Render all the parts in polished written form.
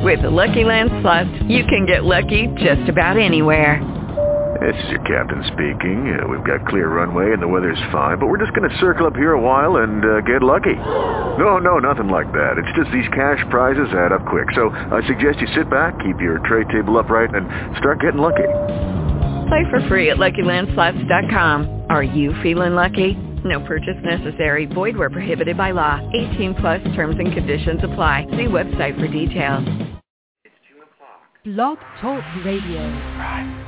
With the Lucky Land Slots, you can get lucky just about anywhere. This is your captain speaking. We've got clear runway and the weather's fine, but we're just going to circle up here a while and get lucky. No, nothing like that. It's just these cash prizes add up quick. So I suggest you sit back, keep your tray table upright, and start getting lucky. Play for free at LuckyLandSlots.com. Are you feeling lucky? No purchase necessary. Void where prohibited by law. 18 plus terms and conditions apply. See website for details. It's 2 o'clock. Blog Talk Radio. Right.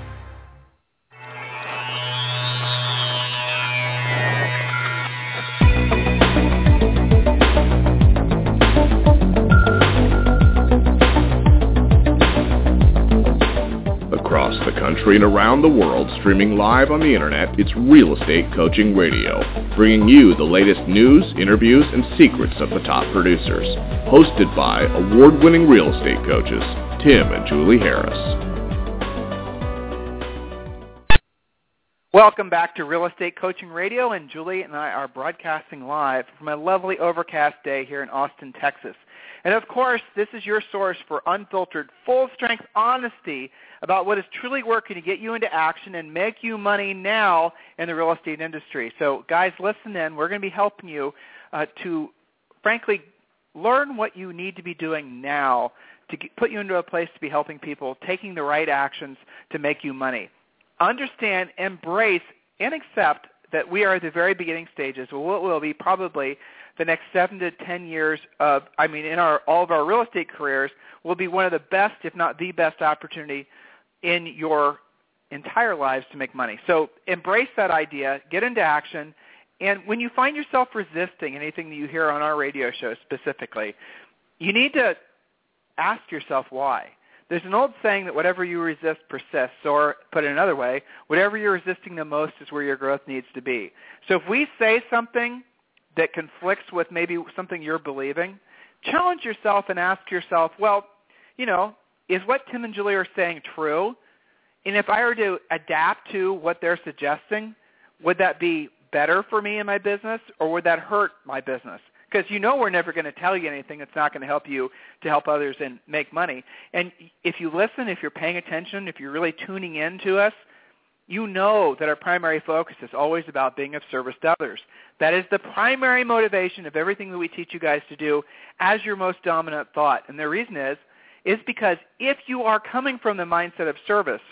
Across the country and around the world, streaming live on the internet, it's Real Estate Coaching Radio, bringing you the latest news, interviews, and secrets of the top producers. Hosted by award-winning real estate coaches, Tim and Julie Harris. Welcome back to Real Estate Coaching Radio, and Julie and I are broadcasting live from a lovely overcast day here in Austin, Texas. And of course, this is your source for unfiltered, full-strength honesty about what is truly working to get you into action and make you money now in the real estate industry. So guys, listen in. We're going to be helping you to, frankly, learn what you need to be doing now to put you into a place to be helping people, taking the right actions to make you money. Understand, embrace, and accept that we are at the very beginning stages of what will be probably the next 7 to 10 years of, in all of our real estate careers, will be one of the best, if not the best opportunity in your entire lives to make money. So embrace that idea, get into action, and when you find yourself resisting anything that you hear on our radio show specifically, you need to ask yourself why. There's an old saying that whatever you resist persists, or put it another way, whatever you're resisting the most is where your growth needs to be. So if we say something that conflicts with maybe something you're believing, challenge yourself and ask yourself, well, is what Tim and Julie are saying true? And if I were to adapt to what they're suggesting, would that be better for me in my business, or would that hurt my business? Because we're never going to tell you anything that's not going to help you to help others and make money. And if you listen, if you're paying attention, if you're really tuning in to us, you know that our primary focus is always about being of service to others. That is the primary motivation of everything that we teach you guys to do as your most dominant thought. And the reason is because if you are coming from the mindset of service,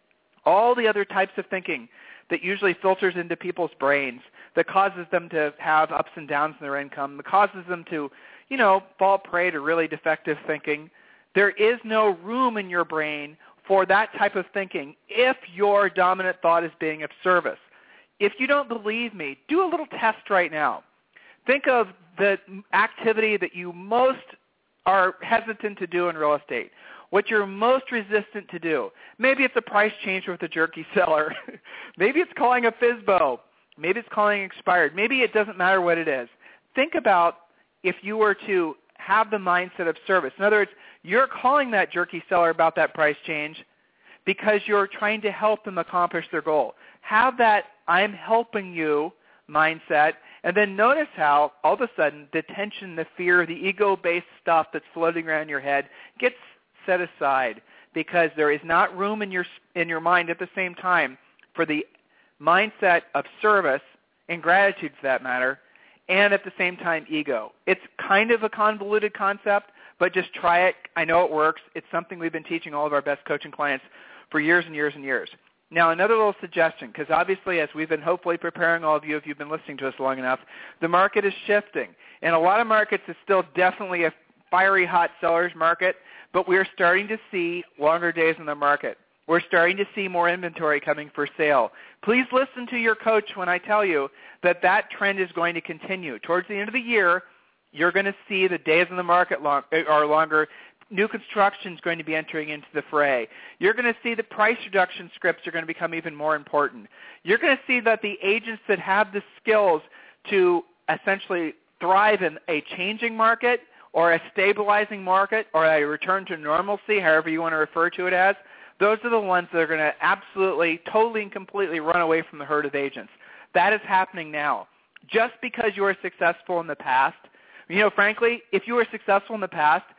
all the other types of thinking that usually filters into people's brains, that causes them to have ups and downs in their income, that causes them to, fall prey to really defective thinking, there is no room in your brain for that type of thinking if your dominant thought is being of service. If you don't believe me, do a little test right now. Think of the activity that you most are hesitant to do in real estate, what you're most resistant to do. Maybe it's a price change with a jerky seller. Maybe it's calling a FSBO. Maybe it's calling expired. Maybe it doesn't matter what it is. Think about if you were to have the mindset of service. In other words, you're calling that jerky seller about that price change because you're trying to help them accomplish their goal. Have that I'm helping you mindset, and then notice how all of a sudden the tension, the fear, the ego-based stuff that's floating around your head gets set aside because there is not room in your mind at the same time for the mindset of service and gratitude for that matter, and at the same time ego. It's kind of a convoluted concept, but just try it. I know it works. It's something we've been teaching all of our best coaching clients for years and years and years. Now, another little suggestion, because obviously as we've been hopefully preparing all of you, if you've been listening to us long enough, the market is shifting. In a lot of markets, it's still definitely a fiery hot seller's market, but we're starting to see longer days in the market. We're starting to see more inventory coming for sale. Please listen to your coach when I tell you that that trend is going to continue. Towards the end of the year, you're going to see the days in the market are longer. New construction is going to be entering into the fray. You're going to see the price reduction scripts are going to become even more important. You're going to see that the agents that have the skills to essentially thrive in a changing market or a stabilizing market or a return to normalcy, however you want to refer to it as, those are the ones that are going to absolutely, totally and completely run away from the herd of agents. That is happening now. Just because you were successful in the past, frankly, if you were successful in the past,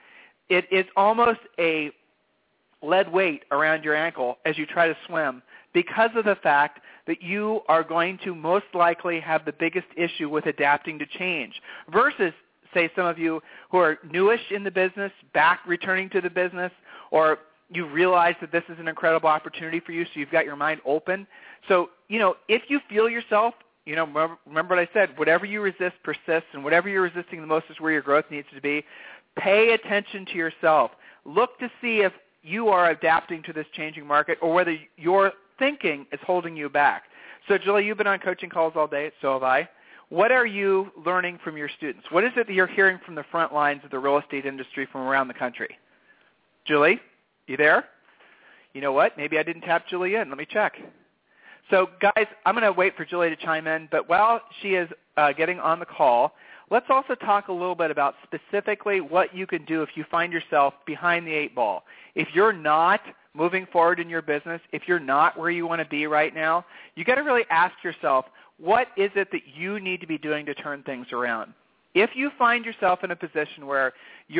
it is almost a lead weight around your ankle as you try to swim because of the fact that you are going to most likely have the biggest issue with adapting to change versus, say, some of you who are newish in the business, back returning to the business, or you realize that this is an incredible opportunity for you, so you've got your mind open. So, if you feel yourself, remember what I said, whatever you resist persists, and whatever you're resisting the most is where your growth needs to be. Pay attention to yourself. Look to see if you are adapting to this changing market or whether your thinking is holding you back. So, Julie, you've been on coaching calls all day, so have I. What are you learning from your students? What is it that you're hearing from the front lines of the real estate industry from around the country? Julie, you there? You know what? Maybe I didn't tap Julie in. Let me check. So, guys, I'm going to wait for Julie to chime in, but while she is getting on the call, let's also talk a little bit about specifically what you can do if you find yourself behind the 8 ball. If you're not moving forward in your business, if you're not where you want to be right now, you got to really ask yourself, what is it that you need to be doing to turn things around? If you find yourself in a position where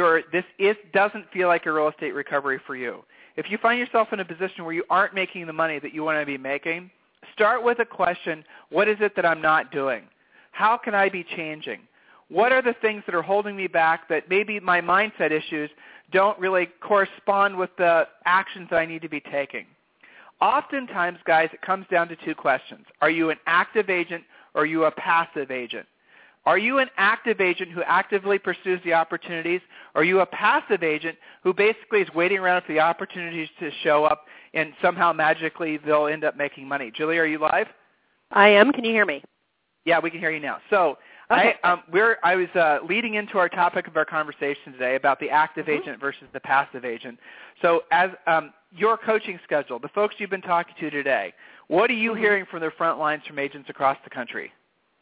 doesn't feel like a real estate recovery for you, if you find yourself in a position where you aren't making the money that you want to be making, start with a question, what is it that I'm not doing? How can I be changing? What are the things that are holding me back that maybe my mindset issues don't really correspond with the actions that I need to be taking? Oftentimes, guys, it comes down to 2 questions. Are you an active agent or are you a passive agent? Are you an active agent who actively pursues the opportunities? Or are you a passive agent who basically is waiting around for the opportunities to show up and somehow magically they'll end up making money? Julie, are you live? I am. Can you hear me? Yeah, we can hear you now. So okay. I was leading into our topic of our conversation today about the active agent versus the passive agent. So as your coaching schedule, the folks you've been talking to today, what are you hearing from the front lines from agents across the country?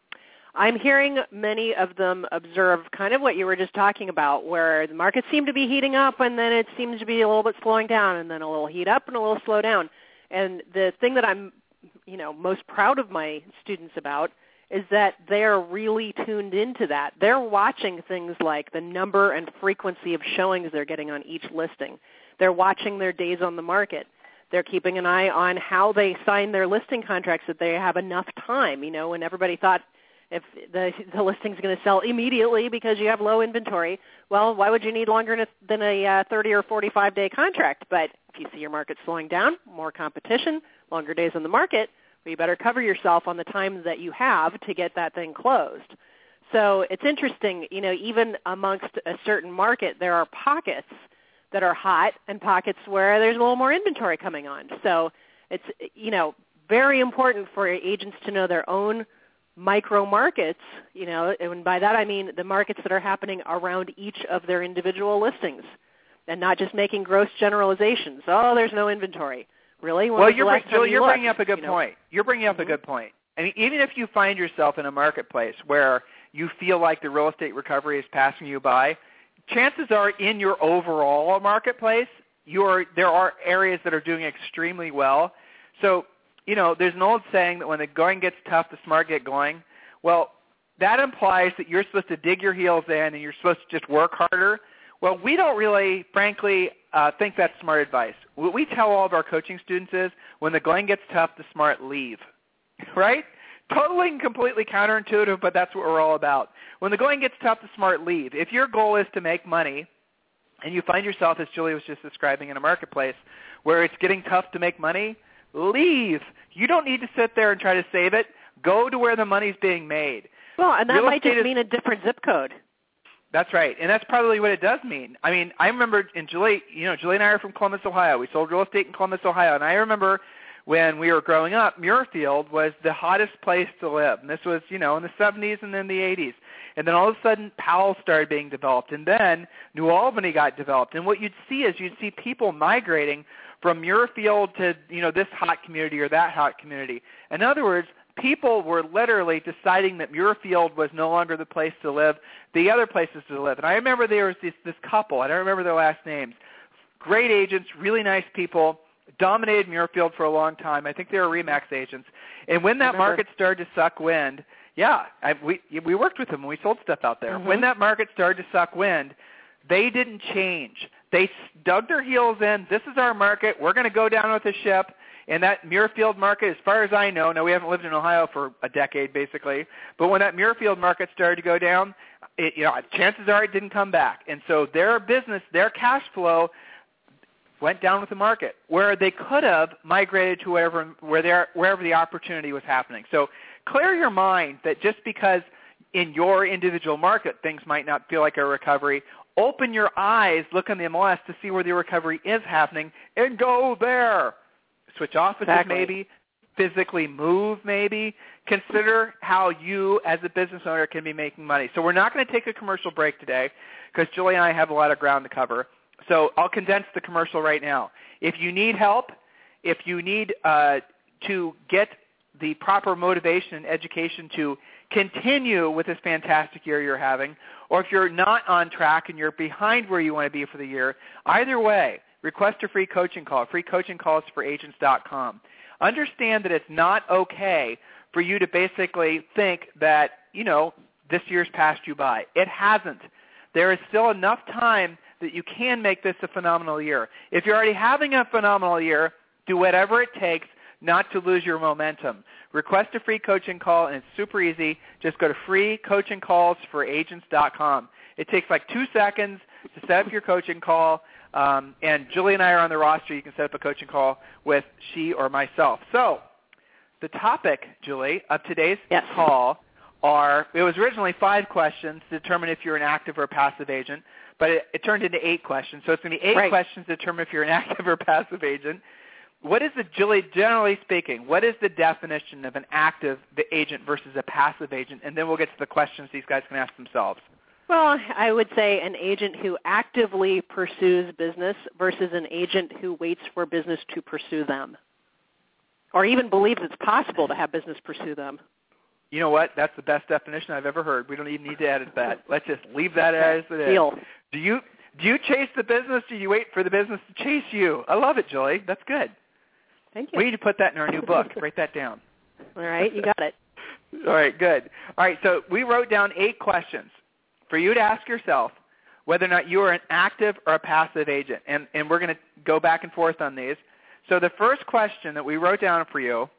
I'm hearing many of them observe kind of what you were just talking about, where the markets seem to be heating up and then it seems to be a little bit slowing down and then a little heat up and a little slow down. And the thing that I'm most proud of my students about is that they're really tuned into that. They're watching things like the number and frequency of showings they're getting on each listing. They're watching their days on the market. They're keeping an eye on how they sign their listing contracts, that they have enough time. When everybody thought if the listing's going to sell immediately because you have low inventory, well, why would you need longer than a 30 or 45-day contract? But if you see your market slowing down, more competition, longer days on the market, you better cover yourself on the time that you have to get that thing closed. So it's interesting, even amongst a certain market, there are pockets that are hot and pockets where there's a little more inventory coming on. So it's, very important for agents to know their own micro markets, and by that I mean the markets that are happening around each of their individual listings and not just making gross generalizations. Oh, there's no inventory. Really? Well, you're bringing up a good point. You're bringing up a good point. I mean, even if you find yourself in a marketplace where you feel like the real estate recovery is passing you by, chances are in your overall marketplace, there are areas that are doing extremely well. So, there's an old saying that when the going gets tough, the smart get going. Well, that implies that you're supposed to dig your heels in and you're supposed to just work harder. Well, we don't really, frankly, think that's smart advice. What we tell all of our coaching students is when the going gets tough, the smart leave, right? Totally and completely counterintuitive, but that's what we're all about. When the going gets tough, the smart leave. If your goal is to make money and you find yourself, as Julie was just describing, in a marketplace where it's getting tough to make money, leave. You don't need to sit there and try to save it. Go to where the money's being made. Well, and that might just mean a different zip code. That's right, and that's probably what it does mean. I mean, I remember, and Julie and I are from Columbus, Ohio. We sold real estate in Columbus, Ohio, and I remember when we were growing up, Muirfield was the hottest place to live, and this was, in the 70s and then the 80s. And then all of a sudden, Powell started being developed, and then New Albany got developed. And what you'd see people migrating from Muirfield to, this hot community or that hot community. In other words, people were literally deciding that Muirfield was no longer the place to live, the other places to live. And I remember there was this couple, I don't remember their last names, great agents, really nice people, dominated Muirfield for a long time. I think they were RE/MAX agents. And when that market started to suck wind, we worked with them and we sold stuff out there. When that market started to suck wind, they didn't change. They dug their heels in. This is our market. We're going to go down with the ship. And that Muirfield market, as far as I know, now we haven't lived in Ohio for a decade basically, but when that Muirfield market started to go down, chances are it didn't come back. And so their business, their cash flow went down with the market, where they could have migrated to wherever the opportunity was happening. So clear your mind that just because in your individual market things might not feel like a recovery, open your eyes, look on the MLS to see where the recovery is happening, and go there. Switch offices maybe, physically move maybe. Consider how you as a business owner can be making money. So we're not going to take a commercial break today because Julie and I have a lot of ground to cover. So I'll condense the commercial right now. If you need help, if you need to get the proper motivation and education to continue with this fantastic year you're having, or if you're not on track and you're behind where you want to be for the year, either way, request a free coaching call. Free coaching calls for agents.com. Understand that it's not okay for you to basically think that, this year's passed you by. It hasn't. There is still enough time that you can make this a phenomenal year. If you're already having a phenomenal year, do whatever it takes not to lose your momentum. Request a free coaching call, and it's super easy. Just go to freecoachingcallsforagents.com. It takes like 2 seconds to set up your coaching call. And Julie and I are on the roster. You can set up a coaching call with she or myself. So the topic, Julie, of today's call it was originally 5 questions to determine if you're an active or a passive agent, but it turned into 8 questions. So it's going to be 8 questions to determine if you're an active or passive agent. Julie, generally speaking, what is the definition of an active agent versus a passive agent? And then we'll get to the questions these guys can ask themselves. Well, I would say an agent who actively pursues business versus an agent who waits for business to pursue them, or even believes it's possible to have business pursue them. You know what? That's the best definition I've ever heard. We don't even need to edit that. Let's just leave that as it is. Deal. Do you chase the business, or do you wait for the business to chase you? I love it, Julie. That's good. Thank you. We need to put that in our new book. Write that down. All right, you got it. All right, good. All right, so we wrote down 8 questions for you to ask yourself whether or not you are an active or a passive agent. And we're going to go back and forth on these. So the first question that we wrote down for you,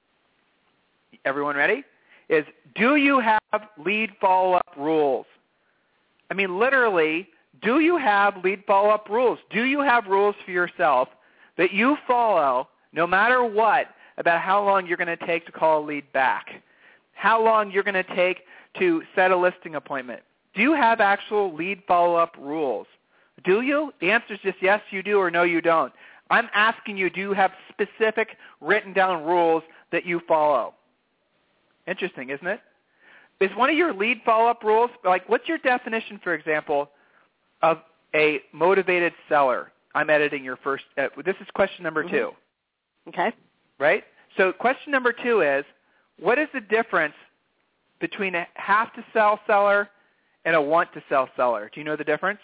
everyone ready, is do you have lead follow-up rules? I mean, literally, do you have lead follow-up rules? Do you have rules for yourself that you follow no matter what about how long you're going to take to call a lead back, how long you're going to take to set a listing appointment? Do you have actual lead follow-up rules? Do you? The answer is just yes, you do, or no, you don't. I'm asking you, do you have specific written down rules that you follow? Interesting, isn't it? Is one of your lead follow-up rules, like what's your definition, for example, of a motivated seller? I'm editing your first. This is question number 2. Okay. Right? So question number 2 is, what is the difference between a have-to-sell seller and a want-to-sell seller? Do you know the difference?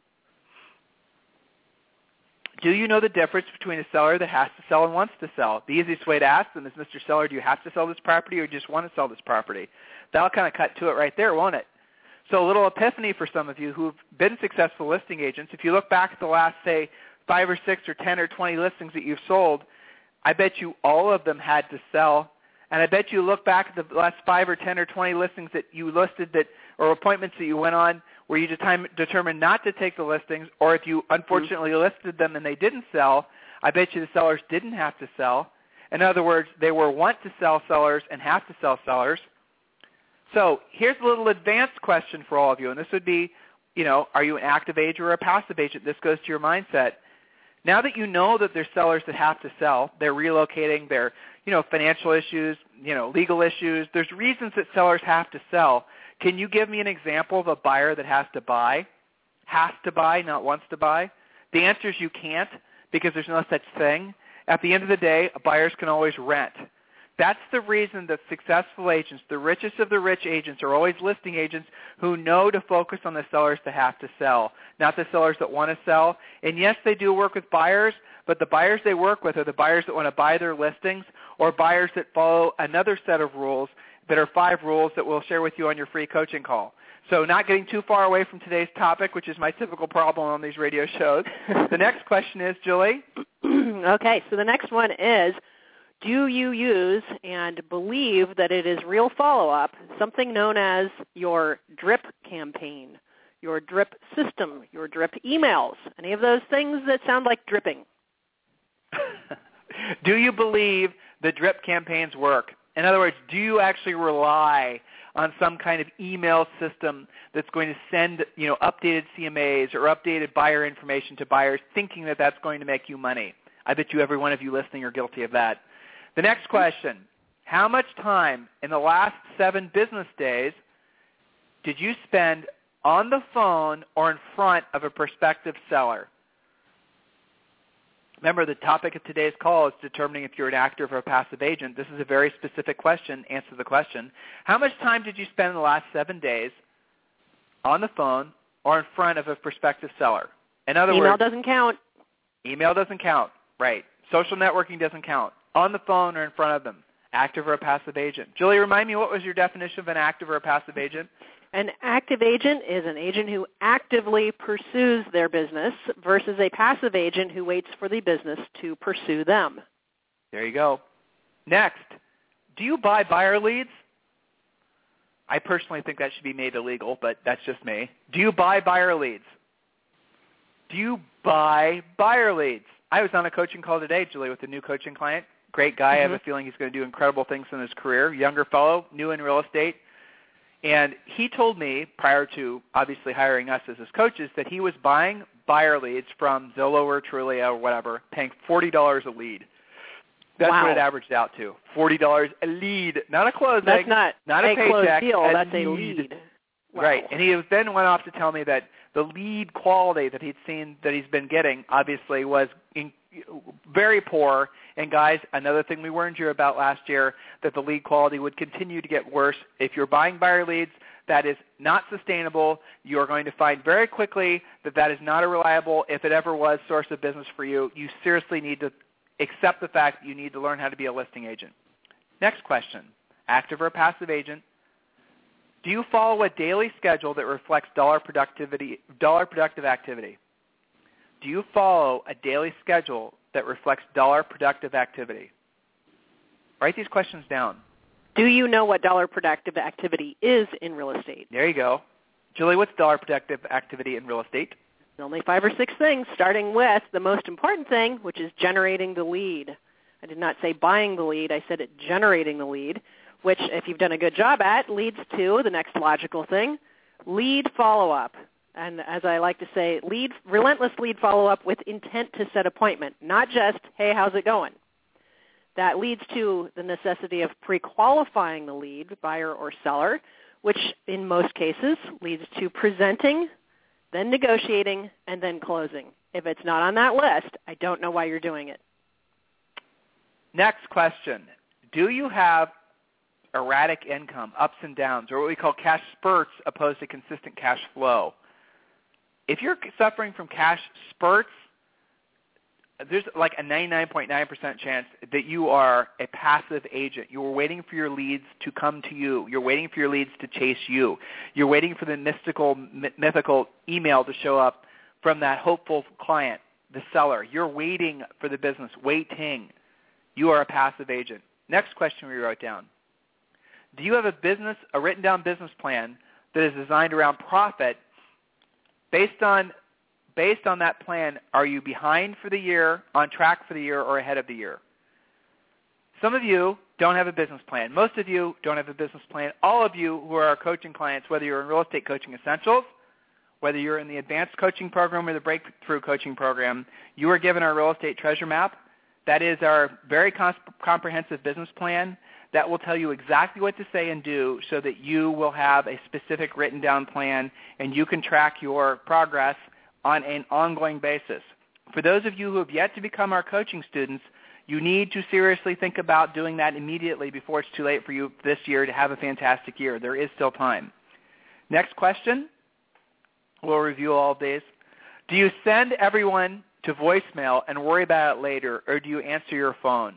Do you know the difference between a seller that has to sell and wants to sell? The easiest way to ask them is, Mr. Seller, do you have to sell this property or do you just want to sell this property? That'll kind of cut to it right there, won't it? So a little epiphany for some of you who've been successful listing agents. If you look back at the last, say, 5 or 6 or 10 or 20 listings that you've sold, I bet you all of them had to sell. And I bet you look back at the last 5 or 10 or 20 listings that you listed or appointments that you went on where you determined not to take the listings, or if you unfortunately listed them and they didn't sell, I bet you the sellers didn't have to sell. In other words, they were want-to-sell sellers and have-to-sell sellers. So here's a little advanced question for all of you, and this would be, are you an active agent or a passive agent? This goes to your mindset. Now that you know that there's sellers that have to sell, they're relocating, they're, financial issues, legal issues, there's reasons that sellers have to sell. Can you give me an example of a buyer that has to buy? Has to buy, not wants to buy? The answer is you can't, because there's no such thing. At the end of the day, buyers can always rent. That's the reason that successful agents, the richest of the rich agents, are always listing agents who know to focus on the sellers that have to sell, not the sellers that want to sell. And yes, they do work with buyers, but the buyers they work with are the buyers that want to buy their listings, or buyers that follow another set of rules that are 5 rules that we'll share with you on your free coaching call. So not getting too far away from today's topic, which is my typical problem on these radio shows. The next question is, Julie? Okay, so the next one is, do you use and believe that it is real follow-up, something known as your DRIP campaign, your DRIP system, your DRIP emails, any of those things that sound like dripping? Do you believe the DRIP campaigns work? In other words, do you actually rely on some kind of email system that's going to send, updated CMAs or updated buyer information to buyers thinking that that's going to make you money? I bet you every one of you listening are guilty of that. The next question, how much time in the last 7 business days did you spend on the phone or in front of a prospective seller? Remember, the topic of today's call is determining if you're an active or a passive agent. This is a very specific question. Answer the question. How much time did you spend in the last 7 days on the phone or in front of a prospective seller? In other words, email doesn't count. Email doesn't count, right. Social networking doesn't count. On the phone or in front of them, active or a passive agent. Julie, remind me, what was your definition of an active or a passive agent? An active agent is an agent who actively pursues their business versus a passive agent who waits for the business to pursue them. There you go. Next, do you buy buyer leads? I personally think that should be made illegal, but that's just me. Do you buy buyer leads? Do you buy buyer leads? I was on a coaching call today, Julie, with a new coaching client. Great guy. I have a feeling he's going to do incredible things in his career. Younger fellow, new in real estate. And he told me, prior to obviously hiring us as his coaches, that he was buying buyer leads from Zillow or Trulia or whatever, paying $40 a lead. That's what it averaged out to, $40 a lead, not a closing, That's not a paycheck, closed deal, that's a lead. Wow. Right, and he then went off to tell me that the lead quality that he'd seen that he's been getting obviously was very poor. And guys, another thing we warned you about last year, that the lead quality would continue to get worse. If you're buying buyer leads, that is not sustainable. You're going to find very quickly that that is not a reliable, if it ever was, source of business for you. You seriously need to accept the fact that you need to learn how to be a listing agent. Next question, active or passive agent. Do you follow a daily schedule that reflects dollar productive activity? Do you follow a daily schedule that reflects dollar productive activity? Write these questions down. Do you know what dollar productive activity is in real estate? There you go. Julie, what's dollar productive activity in real estate? Only 5 or 6 things, starting with the most important thing, which is generating the lead. I did not say buying the lead. I said generating the lead, which, if you've done a good job at, leads to the next logical thing, lead follow-up. And as I like to say, relentless lead follow-up with intent to set appointment, not just, hey, how's it going? That leads to the necessity of pre-qualifying the lead, buyer or seller, which in most cases leads to presenting, then negotiating, and then closing. If it's not on that list, I don't know why you're doing it. Next question. Do you have erratic income, ups and downs, or what we call cash spurts opposed to consistent cash flow? If you're suffering from cash spurts, there's like a 99.9% chance that you are a passive agent. You're waiting for your leads to come to you. You're waiting for your leads to chase you. You're waiting for the mythical email to show up from that hopeful client, the seller. You're waiting for the business, waiting. You are a passive agent. Next question we wrote down. Do you have a written down business plan that is designed around profit? Based on that plan, are you behind for the year, on track for the year, or ahead of the year? Some of you don't have a business plan. Most of you don't have a business plan. All of you who are our coaching clients, whether you're in Real Estate Coaching Essentials, whether you're in the Advanced Coaching Program or the Breakthrough Coaching Program, you are given our Real Estate Treasure Map. That is our very comprehensive business plan that will tell you exactly what to say and do so that you will have a specific written down plan and you can track your progress on an ongoing basis. For those of you who have yet to become our coaching students, you need to seriously think about doing that immediately before it's too late for you this year to have a fantastic year. There is still time. Next question. We'll review all of these. Do you send everyone to voicemail and worry about it later, or do you answer your phone?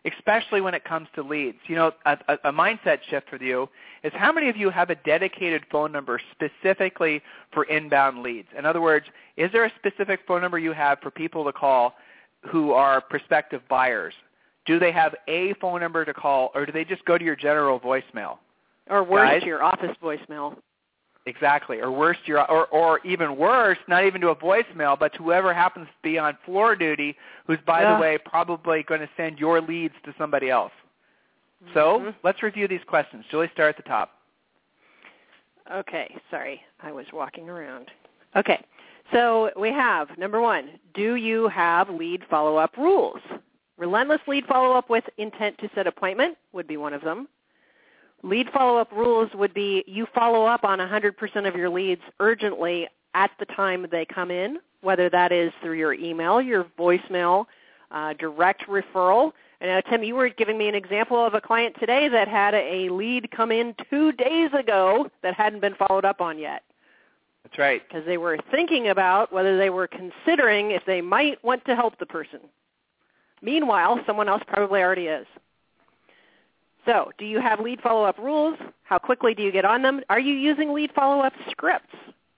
especially when it comes to leads. You know, a mindset shift for you is how many of you have a dedicated phone number specifically for inbound leads? In other words, is there a specific phone number you have for people to call who are prospective buyers? Do they have a phone number to call, or do they just go to your general voicemail? Or worse, to your office voicemail. Exactly, or worse, or even worse, not even to a voicemail, but to whoever happens to be on floor duty, who's, by the way, probably going to send your leads to somebody else. So let's review these questions. Julie, start at the top. Okay, sorry, I was walking around. Okay, so we have, number 1, do you have lead follow-up rules? Relentless lead follow-up with intent to set appointment would be one of them. Lead follow-up rules would be you follow up on 100% of your leads urgently at the time they come in, whether that is through your email, your voicemail, direct referral. And Tim, you were giving me an example of a client today that had a lead come in 2 days ago that hadn't been followed up on yet. That's right. Because they were thinking about whether they were considering if they might want to help the person. Meanwhile, someone else probably already is. So, do you have lead follow-up rules? How quickly do you get on them? Are you using lead follow-up scripts?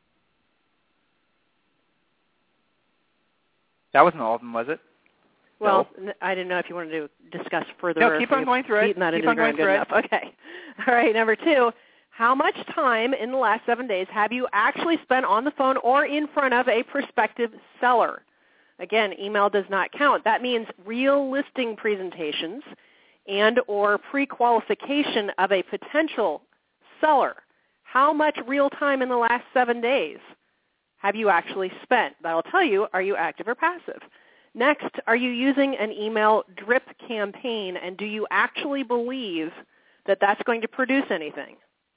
That wasn't all of them, was it? Well, no. I didn't know if you wanted to discuss further. No, keep on going through it. Keep on going through it. Okay. All right, number 2, how much time in the last 7 days have you actually spent on the phone or in front of a prospective seller? Again, email does not count. That means real listing presentations and or pre-qualification of a potential seller. How much real time in the last 7 days have you actually spent? That'll tell you, are you active or passive? Next, are you using an email drip campaign, and do you actually believe that that's going to produce anything?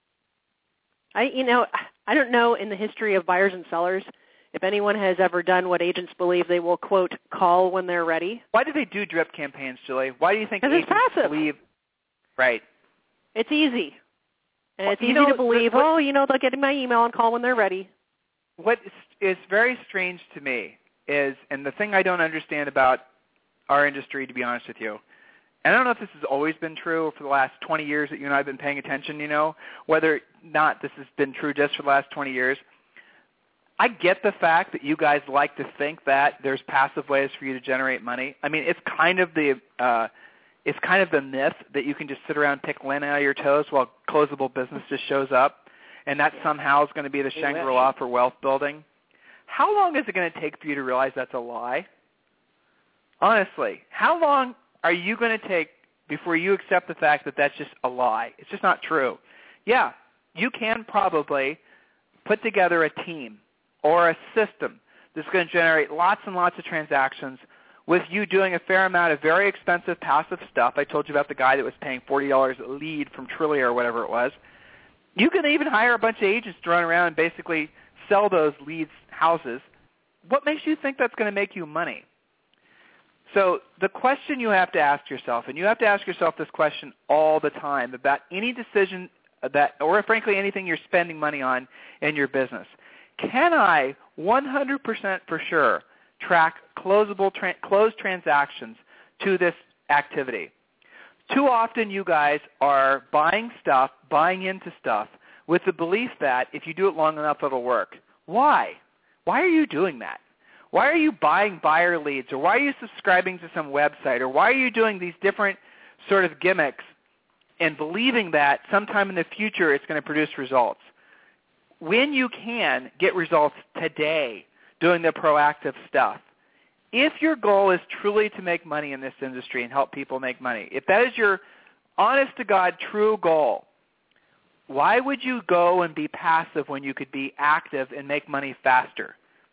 I don't know in the history of buyers and sellers if anyone has ever done what agents believe they will, quote, call when they're ready. Why do they do drip campaigns, Julie? Why do you think agents believe? Right. It's easy. And it's easy to believe, they'll get my email and call when they're ready. What is very strange to me is, and the thing I don't understand about our industry, to be honest with you, and I don't know if this has always been true for the last 20 years that you and I have been paying attention, whether or not this has been true just for the last 20 years. I get the fact that you guys like to think that there's passive ways for you to generate money. I mean, it's kind of the myth that you can just sit around and pick lint out of your toes while closable business just shows up, and that somehow is going to be the Shangri-La for wealth building. How long is it going to take for you to realize that's a lie? Honestly, how long are you going to take before you accept the fact that that's just a lie? It's just not true. Yeah, you can probably put together a team or a system that's going to generate lots and lots of transactions with you doing a fair amount of very expensive passive stuff. I told you about the guy that was paying $40 a lead from Trillia or whatever it was. You can even hire a bunch of agents to run around and basically sell those leads houses. What makes you think that's going to make you money? So the question you have to ask yourself, and you have to ask yourself this question all the time about any decision or frankly anything you're spending money on in your business. Can I 100% for sure track closed transactions to this activity? Too often you guys are buying into stuff with the belief that if you do it long enough it'll work. Why? Why are you doing that? Why are you buying buyer leads, or why are you subscribing to some website, or why are you doing these different sort of gimmicks and believing that sometime in the future it's going to produce results? When you can get results today doing the proactive stuff, if your goal is truly to make money in this industry and help people make money, if that is your honest-to-God true goal, why would you go and be passive when you could be active and make money faster?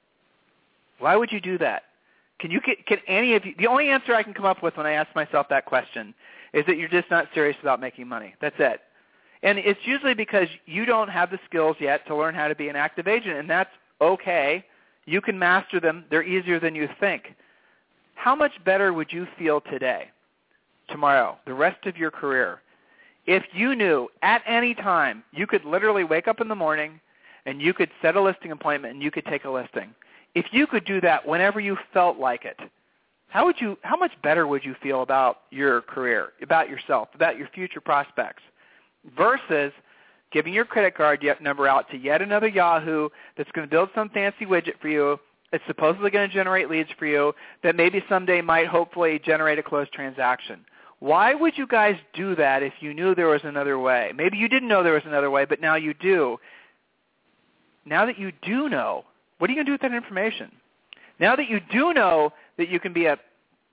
Why would you do that? Can any of you? The only answer I can come up with when I ask myself that question is that you're just not serious about making money. That's it. And it's usually because you don't have the skills yet to learn how to be an active agent, and that's okay. You can master them. They're easier than you think. How much better would you feel today, tomorrow, the rest of your career, if you knew at any time you could literally wake up in the morning and you could set a listing appointment and you could take a listing? If you could do that whenever you felt like it, how much better would you feel about your career, about yourself, about your future prospects, versus giving your credit card number out to yet another Yahoo that's going to build some fancy widget for you, that's supposedly going to generate leads for you, that maybe someday might hopefully generate a closed transaction? Why would you guys do that if you knew there was another way? Maybe you didn't know there was another way, but now you do. Now that you do know, what are you going to do with that information? Now that you do know that you can be an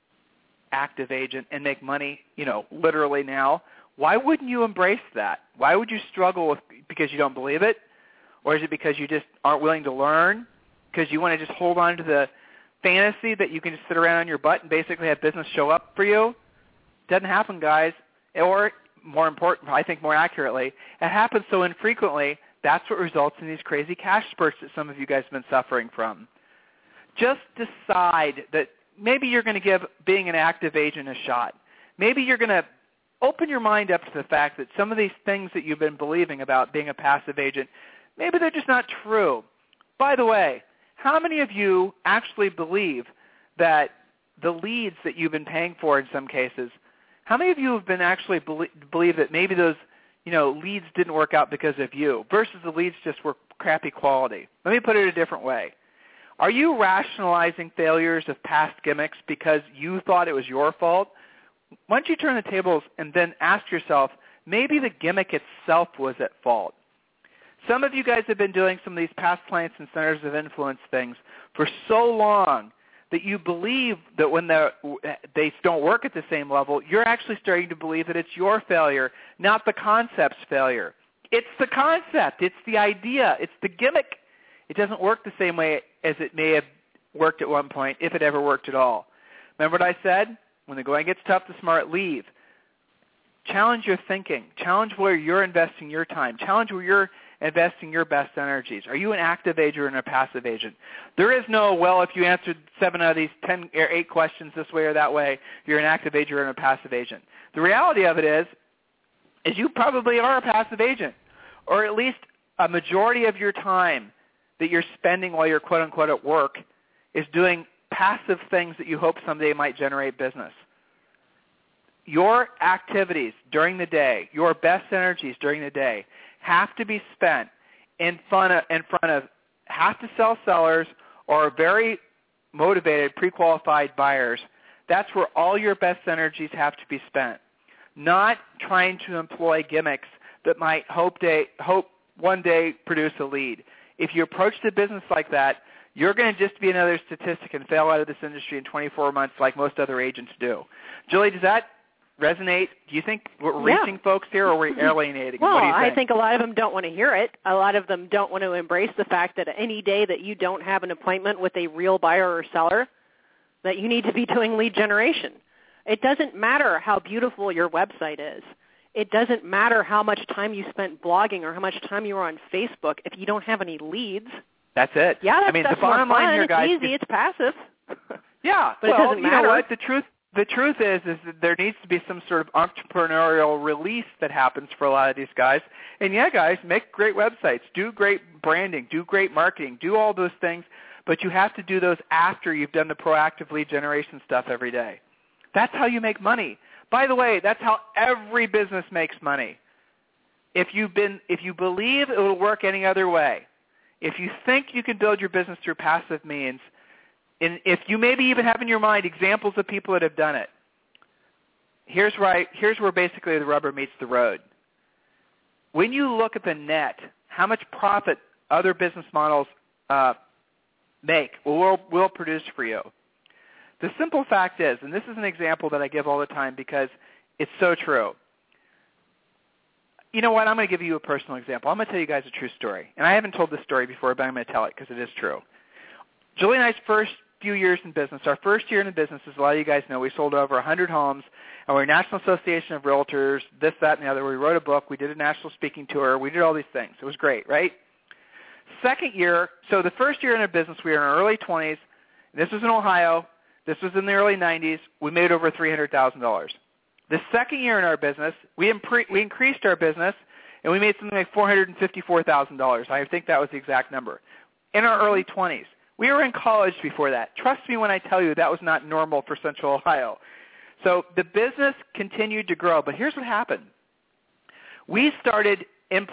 active agent and make money, literally now, why wouldn't you embrace that? Why would you struggle with because you don't believe it? Or is it because you just aren't willing to learn? Because you want to just hold on to the fantasy that you can just sit around on your butt and basically have business show up for you? Doesn't happen, guys. Or more important, I think more accurately, it happens so infrequently, that's what results in these crazy cash spurts that some of you guys have been suffering from. Just decide that maybe you're going to give being an active agent a shot. Maybe you're going to open your mind up to the fact that some of these things that you've been believing about being a passive agent, maybe they're just not true. By the way, how many of you actually believe that the leads that you've been paying for in some cases, how many of you have been actually believe that maybe those leads didn't work out because of you versus the leads just were crappy quality? Let me put it a different way. Are you rationalizing failures of past gimmicks because you thought it was your fault? Why don't you turn the tables and then ask yourself, maybe the gimmick itself was at fault. Some of you guys have been doing some of these past clients and centers of influence things for so long that you believe that when they don't work at the same level, you're actually starting to believe that it's your failure, not the concept's failure. It's the concept. It's the idea. It's the gimmick. It doesn't work the same way as it may have worked at one point, if it ever worked at all. Remember what I said? When the going gets tough, the smart leave. Challenge your thinking. Challenge where you're investing your time. Challenge where you're investing your best energies. Are you an active agent or a passive agent? There is no, well, if you answered 7 out of these 10 or 8 questions this way or that way, you're an active agent or a passive agent. The reality of it is you probably are a passive agent, or at least a majority of your time that you're spending while you're quote-unquote at work is doing passive things that you hope someday might generate business. Your activities during the day, your best energies during the day, have to be spent in front of have-to-sell sellers or very motivated, pre-qualified buyers. That's where all your best energies have to be spent, not trying to employ gimmicks that might hope one day produce a lead. If you approach the business like that, you're going to just be another statistic and fail out of this industry in 24 months like most other agents do. Julie, does that resonate? Do you think we're reaching folks here, or we're alienating? Well, what do you think? I think a lot of them don't want to hear it. A lot of them don't want to embrace the fact that any day that you don't have an appointment with a real buyer or seller, that you need to be doing lead generation. It doesn't matter how beautiful your website is. It doesn't matter how much time you spent blogging or how much time you were on Facebook if you don't have any leads. That's it. Yeah, I mean, that's the bottom more fun. line here, guys. It's easy. It's passive. Yeah, but it doesn't matter. You know what? The truth is that there needs to be some sort of entrepreneurial release that happens for a lot of these guys. And yeah, guys, make great websites, do great branding, do great marketing, do all those things, but you have to do those after you've done the proactive lead generation stuff every day. That's how you make money. By the way, that's how every business makes money. If you believe it will work any other way, if you think you can build your business through passive means, and if you maybe even have in your mind examples of people that have done it, here's where basically the rubber meets the road. When you look at the net, how much profit other business models make will produce for you. The simple fact is, and this is an example that I give all the time because it's so true. You know what? I'm going to give you a personal example. I'm going to tell you guys a true story. And I haven't told this story before, but I'm going to tell it because it is true. Julie and I's first few years in business, our first year in the business, as a lot of you guys know, we sold over 100 homes, and we're a National Association of Realtors, this, that, and the other. We wrote a book. We did a national speaking tour. We did all these things. It was great, right? Second year, so the first year in our business, we were in our early 20s. This was in Ohio. This was in the early 90s. We made over $300,000. The second year in our business, we increased our business, and we made something like $454,000. I think that was the exact number. In our early 20s. We were in college before that. Trust me when I tell you that was not normal for Central Ohio. So the business continued to grow, but here's what happened. We started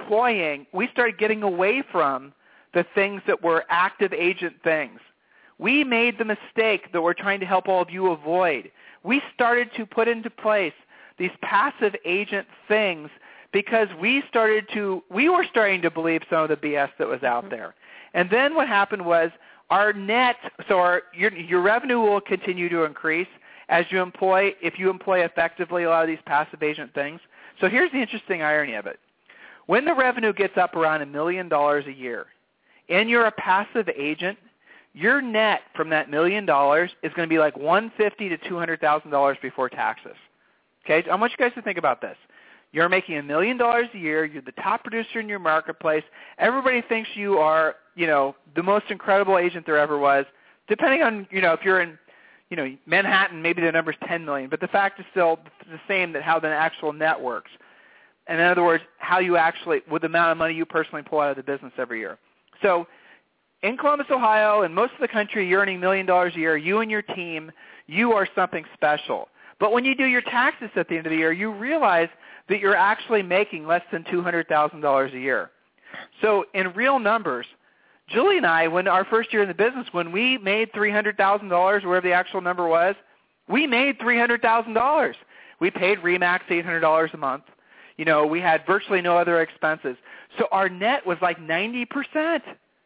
getting away from the things that were active agent things. We made the mistake that we're trying to help all of you avoid. We started to put into place these passive agent things because we were starting to believe some of the BS that was out there. And then what happened was our net, so your revenue will continue to increase as if you employ effectively a lot of these passive agent things. So here's the interesting irony of it. When the revenue gets up around $1 million a year, and you're a passive agent, your net from that $1 million is going to be like $150,000 to $200,000 before taxes. Okay, I want you guys to think about this. You're making $1 million a year. You're the top producer in your marketplace. Everybody thinks you are, the most incredible agent there ever was. Depending on, if you're in, Manhattan, maybe the number's 10 million. But the fact is still the same that how the actual net works. And in other words, how you actually, with the amount of money you personally pull out of the business every year. So in Columbus, Ohio, and most of the country, you're earning $1 million a year. You and your team, you are something special. But when you do your taxes at the end of the year, you realize that you're actually making less than $200,000 a year. So in real numbers, Julie and I, when our first year in the business, when we made $300,000, wherever the actual number was, we made $300,000. We paid RE/MAX $800 a month. We had virtually no other expenses. So our net was like 90%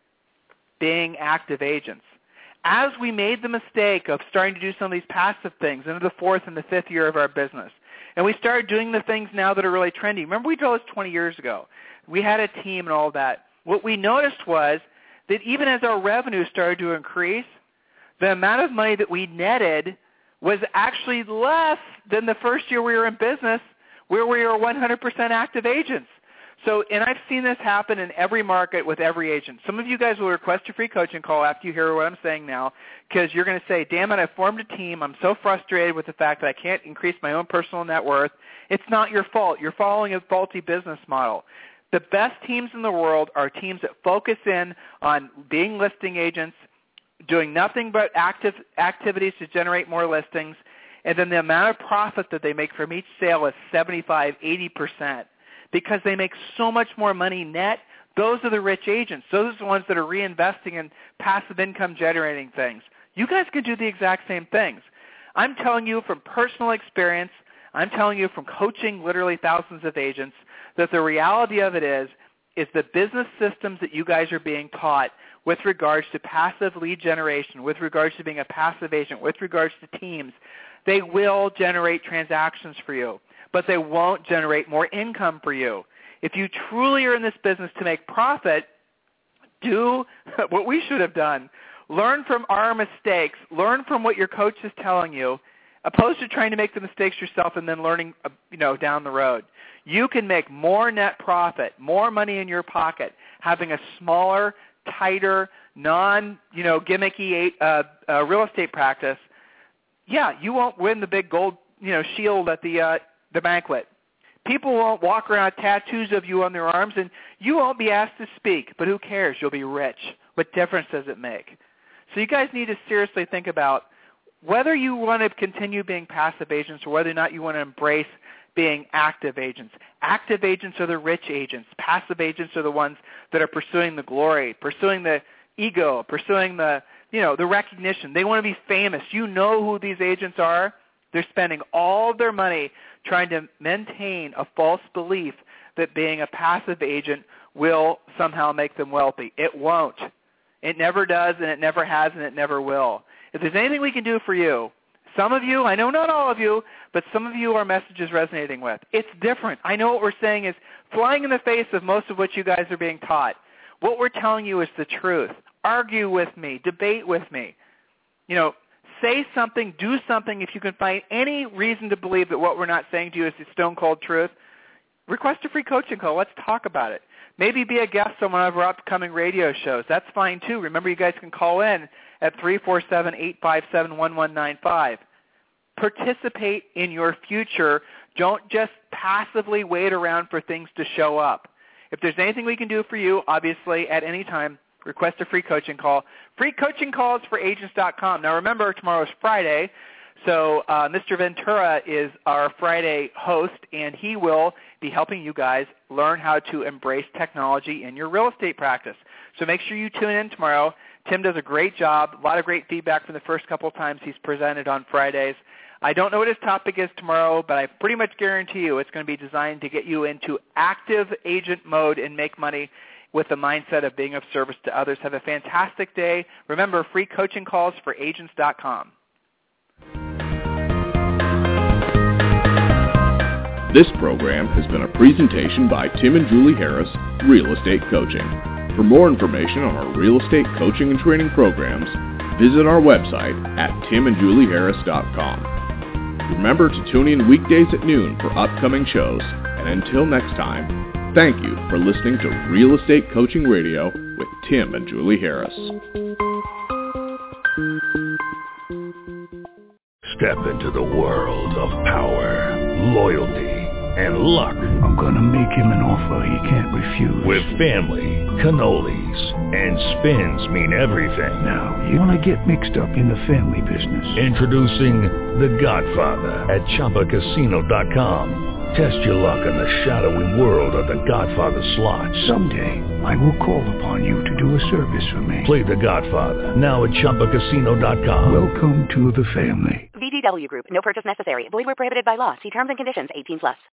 being active agents. As we made the mistake of starting to do some of these passive things into the fourth and the fifth year of our business, and we started doing the things now that are really trendy. Remember we told this 20 years ago. We had a team and all that. What we noticed was that even as our revenue started to increase, the amount of money that we netted was actually less than the first year we were in business where we were 100% active agents. So, and I've seen this happen in every market with every agent. Some of you guys will request a free coaching call after you hear what I'm saying now because you're going to say, damn it, I formed a team. I'm so frustrated with the fact that I can't increase my own personal net worth. It's not your fault. You're following a faulty business model. The best teams in the world are teams that focus in on being listing agents, doing nothing but activities to generate more listings, and then the amount of profit that they make from each sale is 75, 80%. Because they make so much more money net, those are the rich agents. Those are the ones that are reinvesting in passive income generating things. You guys can do the exact same things. I'm telling you from personal experience, I'm telling you from coaching literally thousands of agents, that the reality of it is the business systems that you guys are being taught with regards to passive lead generation, with regards to being a passive agent, with regards to teams, they will generate transactions for you, but they won't generate more income for you. If you truly are in this business to make profit, do what we should have done. Learn from our mistakes. Learn from what your coach is telling you, opposed to trying to make the mistakes yourself and then learning, down the road. You can make more net profit, more money in your pocket, having a smaller, tighter, non-gimmicky real estate practice. Yeah, you won't win the big gold, shield at the banquet. People won't walk around with tattoos of you on their arms, and you won't be asked to speak. But who cares? You'll be rich. What difference does it make? So you guys need to seriously think about whether you want to continue being passive agents or whether or not you want to embrace being active agents. Active agents are the rich agents. Passive agents are the ones that are pursuing the glory, pursuing the ego, pursuing the recognition. They want to be famous. You know who these agents are. They're spending all of their money trying to maintain a false belief that being a passive agent will somehow make them wealthy. It won't. It never does, and it never has, and it never will. If there's anything we can do for you, some of you, I know not all of you, but some of you our message is resonating with. It's different. I know what we're saying is flying in the face of most of what you guys are being taught. What we're telling you is the truth. Argue with me. Debate with me. Say something, do something. If you can find any reason to believe that what we're not saying to you is the stone-cold truth, request a free coaching call. Let's talk about it. Maybe be a guest on one of our upcoming radio shows. That's fine, too. Remember, you guys can call in at 347-857-1195. Participate in your future. Don't just passively wait around for things to show up. If there's anything we can do for you, obviously, at any time, request a free coaching call. freecoachingcallsforagents.com. Now remember, tomorrow is Friday, so Mr. Ventura is our Friday host, and he will be helping you guys learn how to embrace technology in your real estate practice. So make sure you tune in tomorrow. Tim does a great job, a lot of great feedback from the first couple of times he's presented on Fridays. I don't know what his topic is tomorrow, but I pretty much guarantee you it's going to be designed to get you into active agent mode and make money with the mindset of being of service to others. Have a fantastic day. Remember, freecoachingcallsforagents.com. This program has been a presentation by Tim and Julie Harris, Real Estate Coaching. For more information on our real estate coaching and training programs, visit our website at timandjulieharris.com. Remember to tune in weekdays at noon for upcoming shows. And until next time, thank you for listening to Real Estate Coaching Radio with Tim and Julie Harris. Step into the world of power, loyalty, and luck. I'm gonna make him an offer he can't refuse. With family, cannolis, and spins mean everything. Now, you wanna get mixed up in the family business. Introducing The Godfather at ChumbaCasino.com. Test your luck in the shadowy world of The Godfather slot. Someday, I will call upon you to do a service for me. Play The Godfather, now at ChumbaCasino.com. Welcome to the family. VGW Group. No purchase necessary. Void where prohibited by law. See terms and conditions. 18+.